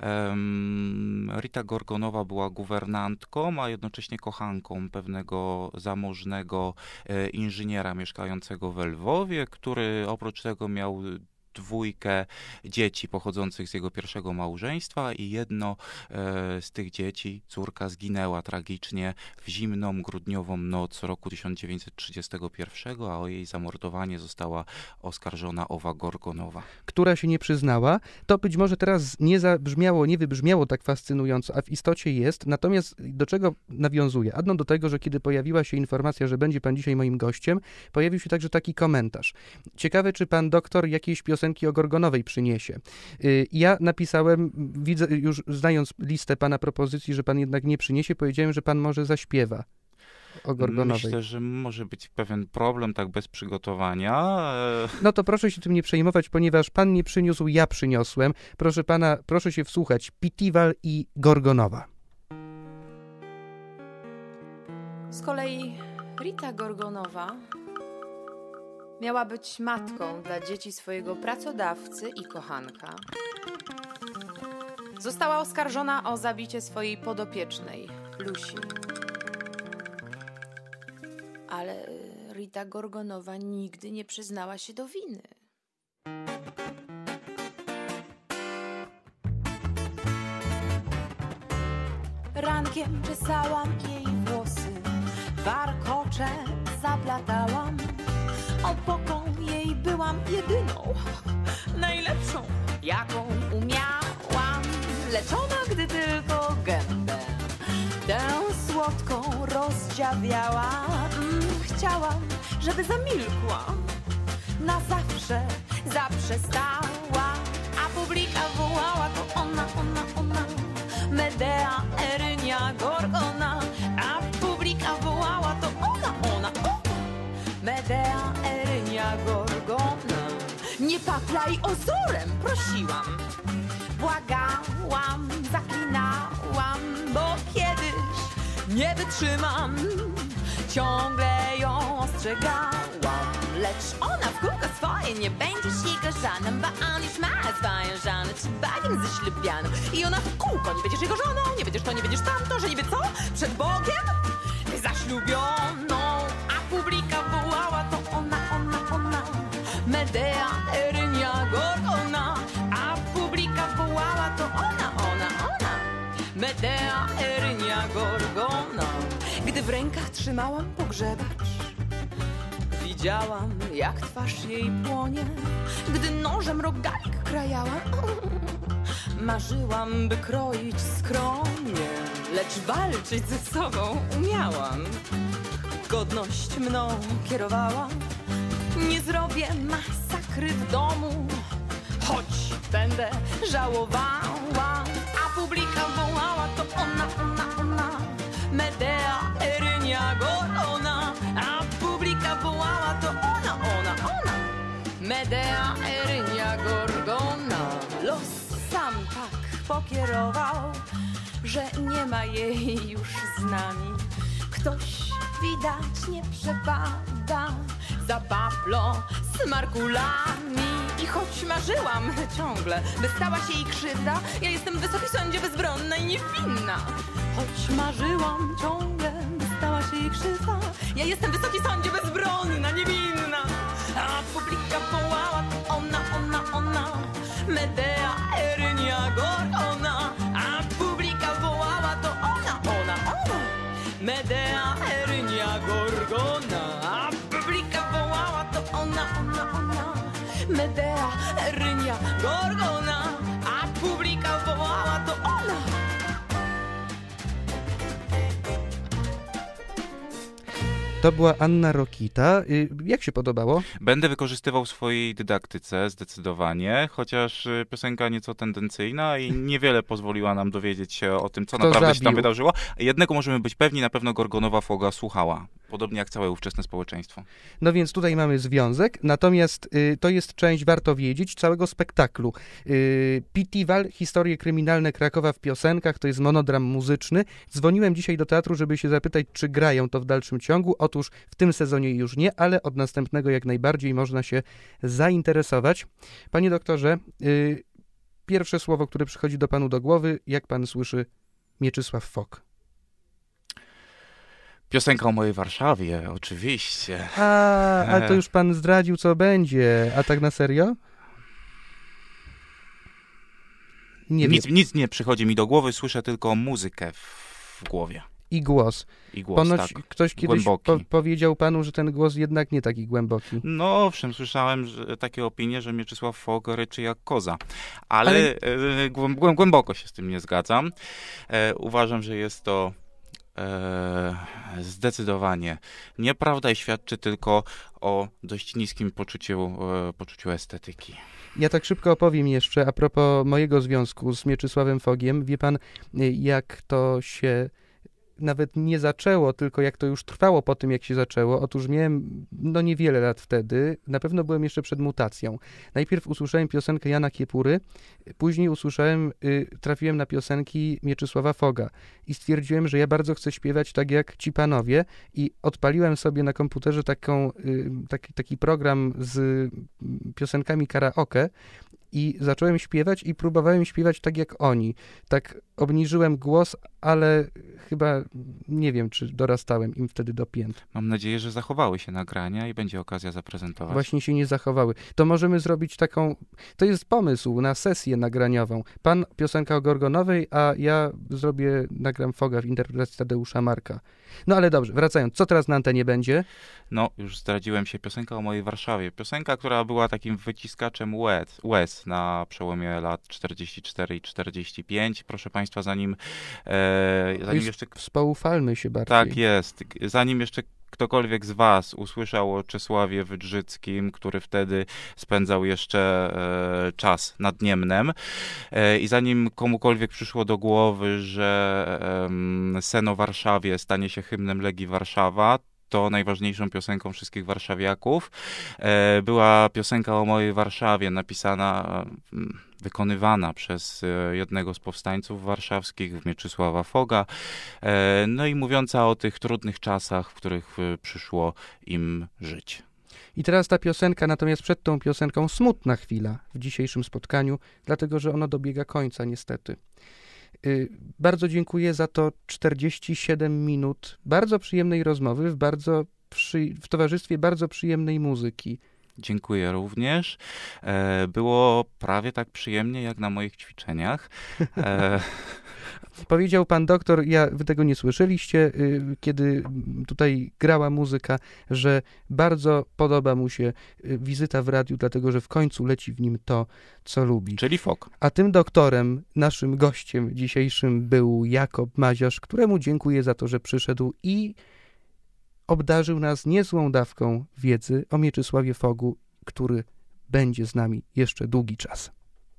Em, Rita Gorgonowa była guwernantką, a jednocześnie kochanką pewnego zamożnego e, inżyniera mieszkającego w Lwowie, który oprócz tego miał dwójkę dzieci pochodzących z jego pierwszego małżeństwa i jedno e, z tych dzieci, córka, zginęła tragicznie w zimną, grudniową noc roku tysiąc dziewięćset trzydziestego pierwszego, a o jej zamordowanie została oskarżona owa Gorgonowa. Która się nie przyznała. To być może teraz nie zabrzmiało, nie wybrzmiało tak fascynująco, a w istocie jest. Natomiast do czego nawiązuje? Adno do tego, że kiedy pojawiła się informacja, że będzie pan dzisiaj moim gościem, pojawił się także taki komentarz. Ciekawe, czy pan doktor jakieś piosenki o Gorgonowej przyniesie. Ja napisałem, widzę, już znając listę pana propozycji, że pan jednak nie przyniesie, powiedziałem, że pan może zaśpiewa o Gorgonowej. Myślę, że może być pewien problem tak bez przygotowania. No to proszę się tym nie przejmować, ponieważ pan nie przyniósł, ja przyniosłem. Proszę pana, proszę się wsłuchać. Pitiwal i Gorgonowa. Z kolei Rita Gorgonowa miała być matką dla dzieci swojego pracodawcy i kochanka. Została oskarżona o zabicie swojej podopiecznej, Lusi. Ale Rita Gorgonowa nigdy nie przyznała się do winy. Rankiem czesałam jej włosy, warkocze zaplatałam. Opoką jej byłam jedyną, najlepszą, jaką umiałam. Leczona, gdy tylko gębę tę słodką rozdziawiała. Mm, chciałam, żeby zamilkła, na zawsze zaprzestała. A publika wołała, to ona, ona, ona, Medea, Erynia, Gorgona. A publika wołała, to ona, ona, ona, Medea, Erynia, Gorgona. Nie paplaj ozorem, prosiłam, błagałam, zaklinałam, bo kiedyś nie wytrzymam. Ciągle ją ostrzegałam, lecz ona w kółko swoje nie będziesz jej korzanem, bo on już ma swoją żonę, czy bagiem ze ślubianą. I ona w kółko, nie będziesz jego żoną, nie będziesz to, nie będziesz tamto, że niby co? Przed Bogiem zaślubioną. A publika wołała, to ona, ona, ona, Medea, Erynia, Gorgona. A publika wołała, to ona, ona, ona, Medea, Erynia, Gorgona. Gdy w rękach trzymałam pogrzebacz, widziałam, jak twarz jej płonie. Gdy nożem rogalik krajałam, marzyłam, by kroić skromnie, lecz walczyć ze sobą umiałam. Godność mną kierowała, nie zrobię masakry w domu, choć będę żałowała. A publika wołała, to ona, ona, ona, Medea, Erynia, Gorgona. A publika wołała, to ona, ona, ona, Medea, Erynia, Gorgona. Los sam tak pokierował, że nie ma jej już z nami. Ktoś widać nie przepada za paplo smarkulami. I choć marzyłam ciągle, by stała się jej krzywda, ja jestem wysoki sądzie bezbronna i niewinna. Choć marzyłam ciągle, by stała się jej krzywda, ja jestem wysoki sądzie bezbronna, niewinna. A publika wołała, to ona, ona, ona, Medea, Erynia, Gorgona. A Medea, Rynia, Gorgona, a publika wołała to ona. To była Anna Rokita. Jak się podobało? Będę wykorzystywał w swojej dydaktyce zdecydowanie, chociaż piosenka nieco tendencyjna i niewiele pozwoliła nam dowiedzieć się o tym, co Kto naprawdę zabił? się tam wydarzyło. Jednego możemy być pewni, na pewno Gorgonowa Foga słuchała. Podobnie jak całe ówczesne społeczeństwo. No więc tutaj mamy związek, natomiast y, to jest część, warto wiedzieć, całego spektaklu. Y, Pitiwal, historie kryminalne Krakowa w piosenkach, to jest monodram muzyczny. Dzwoniłem dzisiaj do teatru, żeby się zapytać, czy grają to w dalszym ciągu. Otóż w tym sezonie już nie, ale od następnego jak najbardziej można się zainteresować. Panie doktorze, y, pierwsze słowo, które przychodzi do panu do głowy, jak pan słyszy Mieczysław Fok? Piosenka o mojej Warszawie, oczywiście. A, a to już pan zdradził, co będzie. A tak na serio? Nie nic, wiem. nic nie przychodzi mi do głowy, słyszę tylko muzykę w, w głowie. I głos. I głos, Ponoć tak. ktoś kiedyś Głęboki. po powiedział panu, że ten głos jednak nie taki głęboki. No owszem, słyszałem że, takie opinie, że Mieczysław Fok ryczy jak koza, ale, ale... E, głę, głęboko się z tym nie zgadzam. E, uważam, że jest to e, zdecydowanie nieprawda i świadczy tylko o dość niskim poczuciu, e, poczuciu estetyki. Ja tak szybko opowiem jeszcze a propos mojego związku z Mieczysławem Fogiem. Wie pan, jak to się nawet nie zaczęło, tylko jak to już trwało po tym, jak się zaczęło. Otóż miałem, no niewiele lat wtedy, na pewno byłem jeszcze przed mutacją. Najpierw usłyszałem piosenkę Jana Kiepury, później usłyszałem, y, trafiłem na piosenki Mieczysława Foga i stwierdziłem, że ja bardzo chcę śpiewać tak jak ci panowie i odpaliłem sobie na komputerze taką, y, taki, taki program z piosenkami karaoke i zacząłem śpiewać i próbowałem śpiewać tak jak oni. Tak obniżyłem głos, ale chyba nie wiem, czy dorastałem im wtedy do pięt. Mam nadzieję, że zachowały się nagrania i będzie okazja zaprezentować. Właśnie się nie zachowały. To możemy zrobić taką, to jest pomysł na sesję nagraniową. Pan piosenka o Gorgonowej, a ja zrobię, nagram Foga w interpretacji Tadeusza Marka. No ale dobrze, wracając, co teraz na antenie będzie? No, już zdradziłem się, piosenka o mojej Warszawie. Piosenka, która była takim wyciskaczem łez, łez na przełomie lat czterdzieści cztery i czterdzieści pięć. Proszę Państwa, zanim, e, zanim jeszcze... Spoufalmy się bardziej. Tak jest. Zanim jeszcze ktokolwiek z was usłyszał o Czesławie Wydrzyckim, który wtedy spędzał jeszcze e, czas nad Niemnem e, i zanim komukolwiek przyszło do głowy, że e, sen o Warszawie stanie się hymnem Legii Warszawa, to najważniejszą piosenką wszystkich warszawiaków e, była piosenka o mojej Warszawie, napisana, e, wykonywana przez e, jednego z powstańców warszawskich, Mieczysława Foga, e, no i mówiąca o tych trudnych czasach, w których e, przyszło im żyć. I teraz ta piosenka, natomiast przed tą piosenką smutna chwila w dzisiejszym spotkaniu, dlatego że ono dobiega końca niestety. Yy, bardzo dziękuję za to czterdzieści siedem minut bardzo przyjemnej rozmowy w, bardzo przy, w towarzystwie bardzo przyjemnej muzyki. Dziękuję również. E, było prawie tak przyjemnie jak na moich ćwiczeniach. E... Powiedział pan doktor, ja, wy tego nie słyszeliście, yy, kiedy tutaj grała muzyka, że bardzo podoba mu się yy, wizyta w radiu, dlatego że w końcu leci w nim to, co lubi. Czyli Fok. A tym doktorem, naszym gościem dzisiejszym był Jakub Maziarz, któremu dziękuję za to, że przyszedł i obdarzył nas niezłą dawką wiedzy o Mieczysławie Fogu, który będzie z nami jeszcze długi czas.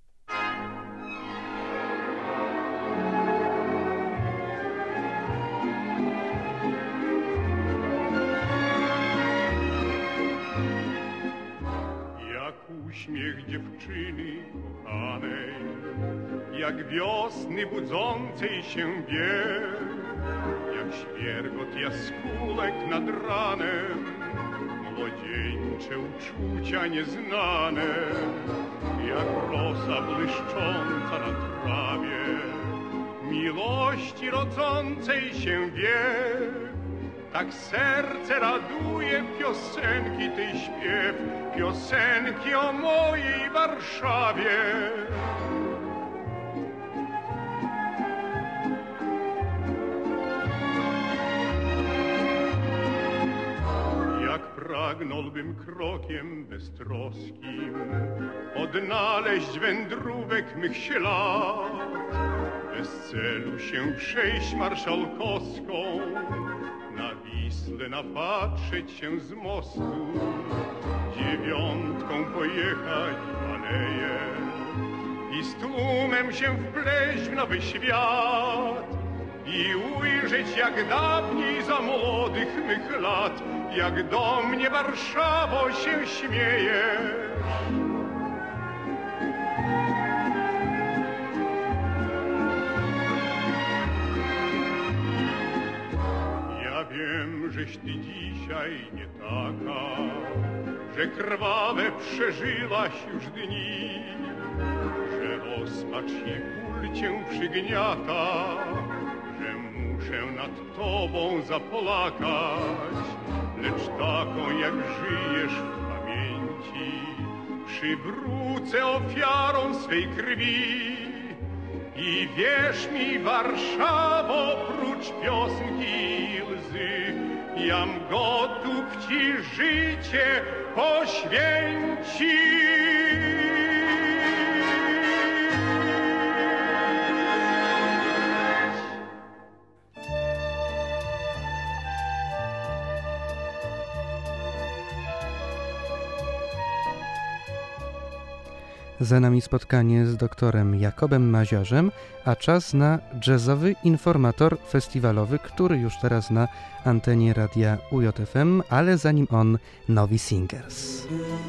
Uśmiech dziewczyny kochanej, jak wiosny budzącej się biel, jak świergot jaskółek nad ranem, młodzieńcze uczucia nieznane, jak rosa błyszcząca na trawie, miłości rodzącej się wiek. Tak serce raduje piosenki tej śpiew, piosenki o mojej Warszawie. Jak pragnąłbym krokiem beztroskim odnaleźć wędrówek mych ślad, bez celu się przejść marszałkowską, na Wisłę napatrzeć się z mostu, dziewiątką pojechać w aleję i z tłumem się wpleść w nowy świat i ujrzeć jak dawniej za młodych mych lat, jak do mnie Warszawo się śmiejesz. Ja wiem, żeś ty dzisiaj nie taka, że krwawe przeżyłaś już dni, że rozpacz i ból cię przygniata, że muszę nad tobą zapłakać, lecz taką jak żyjesz w pamięci przywrócę ofiarą swej krwi. I wierz mi, Warszawo, prócz piosenki i łzy, jam gotów ci życie poświęcić. Za nami spotkanie z doktorem Jakobem Maziarzem, a czas na jazzowy informator festiwalowy, który już teraz na antenie radia U J F M, ale zanim on Novi Singers.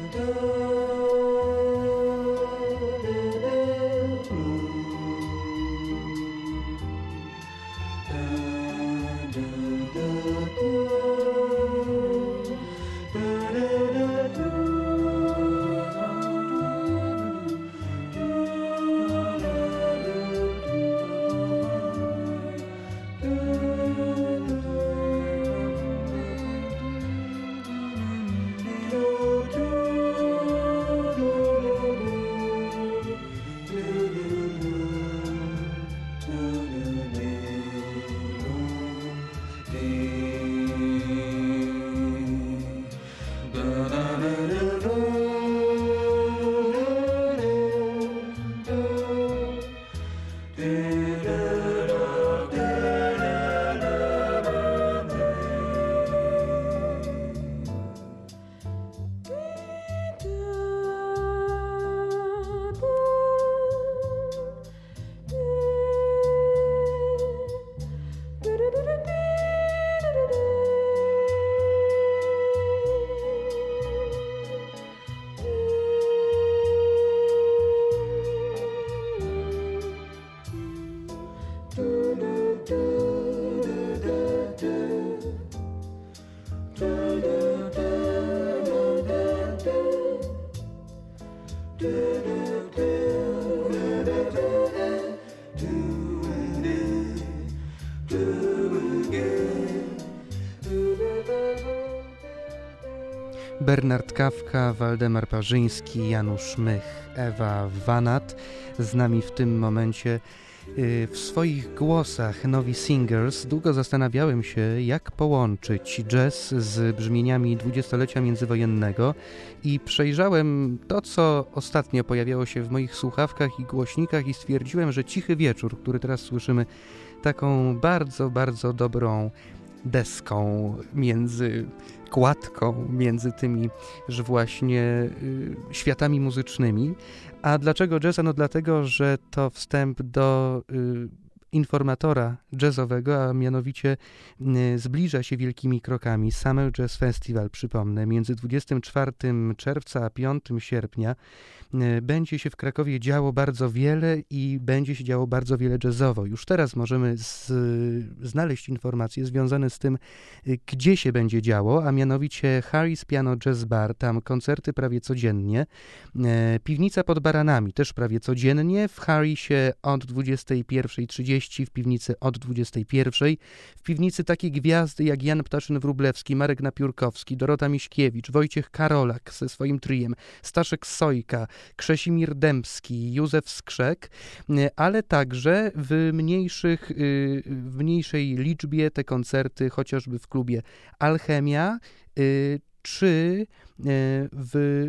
Bernard Kafka, Waldemar Parzyński, Janusz Mych, Ewa Wanat. Z nami w tym momencie w swoich głosach Novi Singers. Długo zastanawiałem się, jak połączyć jazz z brzmieniami dwudziestolecia międzywojennego i przejrzałem to, co ostatnio pojawiało się w moich słuchawkach i głośnikach i stwierdziłem, że Cichy Wieczór, który teraz słyszymy, taką bardzo, bardzo dobrą deską między kładką, między tymi, że właśnie y, światami muzycznymi. A dlaczego jazz? No dlatego, że to wstęp do y, informatora jazzowego, a mianowicie y, zbliża się wielkimi krokami Summer Jazz Festival, przypomnę, między dwudziestego czwartego czerwca a piątego sierpnia y, będzie się w Krakowie działo bardzo wiele i będzie się działo bardzo wiele jazzowo. Już teraz możemy z, znaleźć informacje związane z tym, y, gdzie się będzie działo, a mianowicie Harry's Piano Jazz Bar, tam koncerty prawie codziennie, y, Piwnica pod Baranami też prawie codziennie, w Harry'sie od dwudziestej pierwszej trzydzieści, w piwnicy od dwudziestej pierwszej, w piwnicy takie gwiazdy jak Jan Ptaszyn-Wróblewski, Marek Napiórkowski, Dorota Miśkiewicz, Wojciech Karolak ze swoim trijem, Staszek Sojka, Krzesimir Dębski, Józef Skrzek, ale także w mniejszych, w mniejszej liczbie te koncerty chociażby w klubie Alchemia, czy w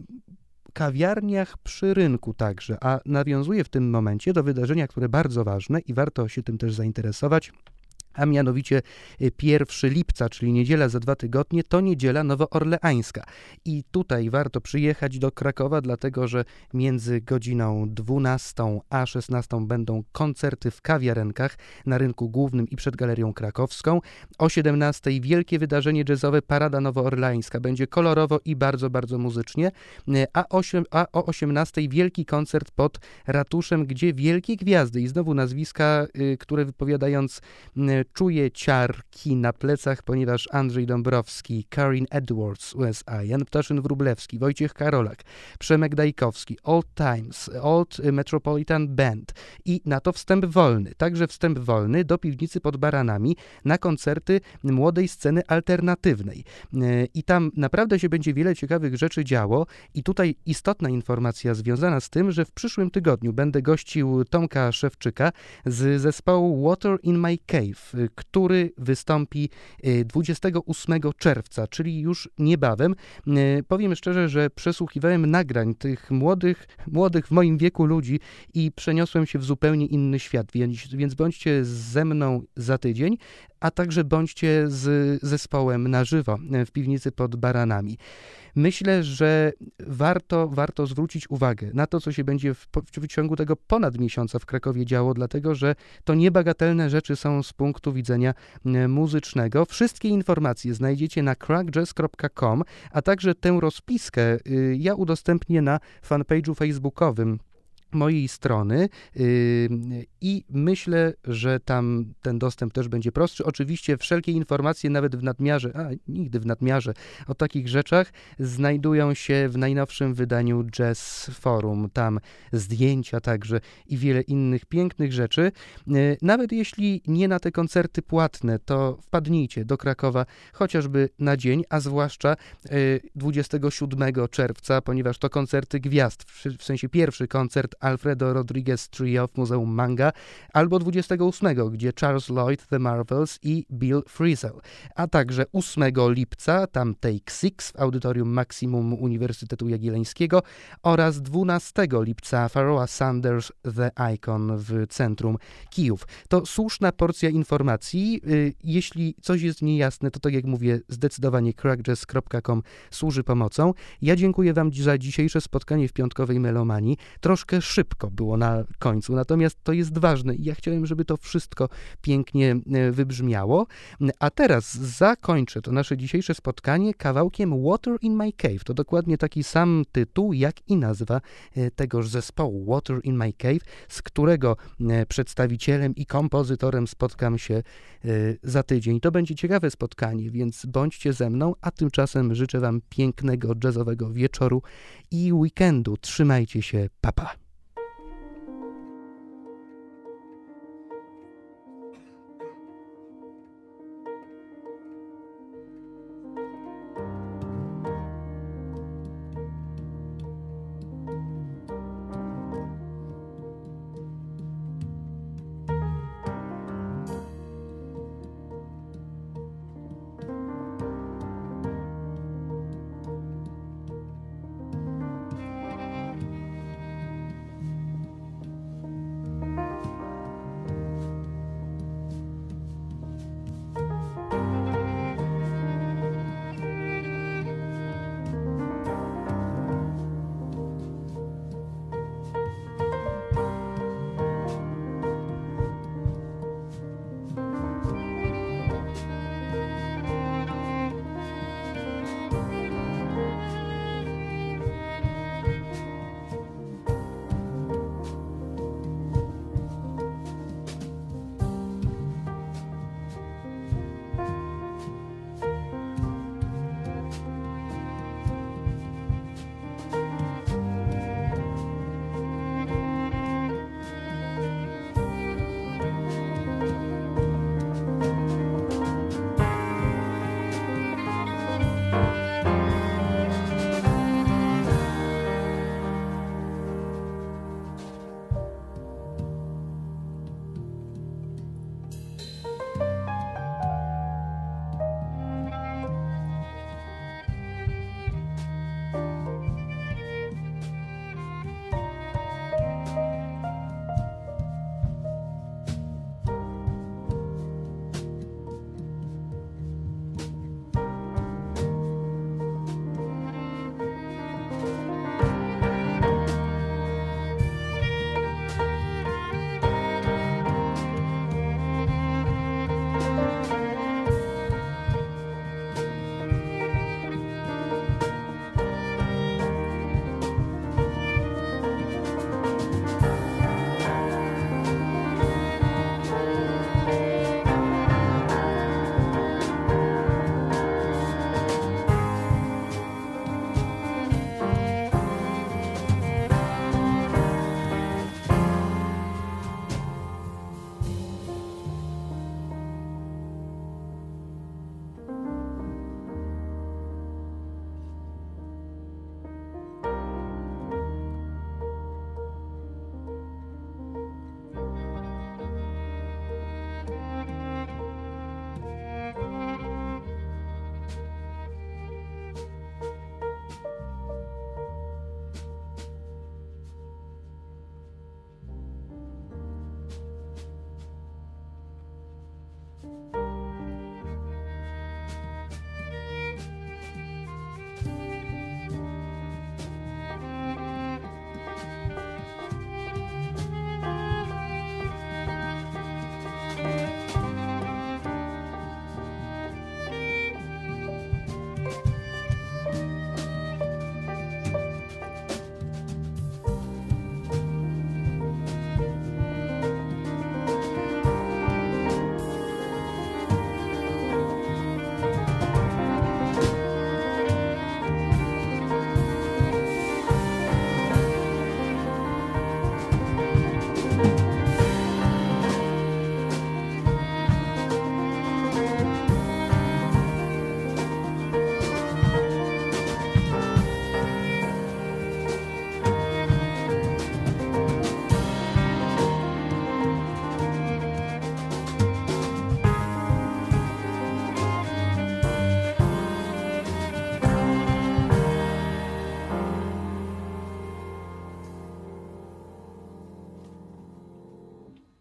kawiarniach przy rynku także, a nawiązuje w tym momencie do wydarzenia, które bardzo ważne i warto się tym też zainteresować, a mianowicie pierwszego lipca, czyli niedziela za dwa tygodnie, to niedziela nowoorleańska. I tutaj warto przyjechać do Krakowa, dlatego że między godziną dwunastą a szesnastą będą koncerty w kawiarenkach na rynku głównym i przed Galerią Krakowską. O siedemnastej wielkie wydarzenie jazzowe Parada Nowoorleańska. Będzie kolorowo i bardzo, bardzo muzycznie. A, osiem, a o osiemnastej wielki koncert pod ratuszem, gdzie wielkie gwiazdy i znowu nazwiska, y, które wypowiadając y, czuje ciarki na plecach, ponieważ Andrzej Dąbrowski, Karin Edwards U S A, Jan Ptaszyn-Wróblewski, Wojciech Karolak, Przemek Dajkowski, Old Times, Old Metropolitan Band i na to wstęp wolny. Także wstęp wolny do Piwnicy pod Baranami na koncerty młodej sceny alternatywnej. I tam naprawdę się będzie wiele ciekawych rzeczy działo i tutaj istotna informacja związana z tym, że w przyszłym tygodniu będę gościł Tomka Szewczyka z zespołu Water in My Cave, który wystąpi dwudziestego ósmego czerwca, czyli już niebawem. Powiem szczerze, że przesłuchiwałem nagrań tych młodych, młodych w moim wieku ludzi i przeniosłem się w zupełnie inny świat, więc, więc bądźcie ze mną za tydzień, a także bądźcie z zespołem na żywo w Piwnicy pod Baranami. Myślę, że warto, warto zwrócić uwagę na to, co się będzie w, w ciągu tego ponad miesiąca w Krakowie działo, dlatego że to niebagatelne rzeczy są z punktu widzenia muzycznego. Wszystkie informacje znajdziecie na crack jazz kropka com, a także tę rozpiskę y, ja udostępnię na fanpage'u facebookowym mojej strony yy, i myślę, że tam ten dostęp też będzie prostszy. Oczywiście wszelkie informacje, nawet w nadmiarze, a nigdy w nadmiarze, o takich rzeczach znajdują się w najnowszym wydaniu Jazz Forum. Tam zdjęcia także i wiele innych pięknych rzeczy. Yy, nawet jeśli nie na te koncerty płatne, to wpadnijcie do Krakowa chociażby na dzień, a zwłaszcza yy, dwudziestego siódmego czerwca, ponieważ to koncerty gwiazd, w, w sensie pierwszy koncert Alfredo Rodriguez Trio w Muzeum Manga, albo dwudziestego ósmego, gdzie Charles Lloyd, The Marvels i Bill Frisell, a także ósmego lipca, tam Take Six w Audytorium Maximum Uniwersytetu Jagiellońskiego oraz dwunastego lipca Pharoah Sanders The Icon w centrum Kijów. To słuszna porcja informacji. Jeśli coś jest niejasne, to tak jak mówię, zdecydowanie crack jazz kropka com służy pomocą. Ja dziękuję Wam za dzisiejsze spotkanie w Piątkowej Melomanii. Troszkę szybko było na końcu, natomiast to jest ważne i ja chciałem, żeby to wszystko pięknie wybrzmiało. A teraz zakończę to nasze dzisiejsze spotkanie kawałkiem Water in My Cave. To dokładnie taki sam tytuł, jak i nazwa tegoż zespołu Water in My Cave, z którego przedstawicielem i kompozytorem spotkam się za tydzień. To będzie ciekawe spotkanie, więc bądźcie ze mną, a tymczasem życzę Wam pięknego jazzowego wieczoru i weekendu. Trzymajcie się, pa pa.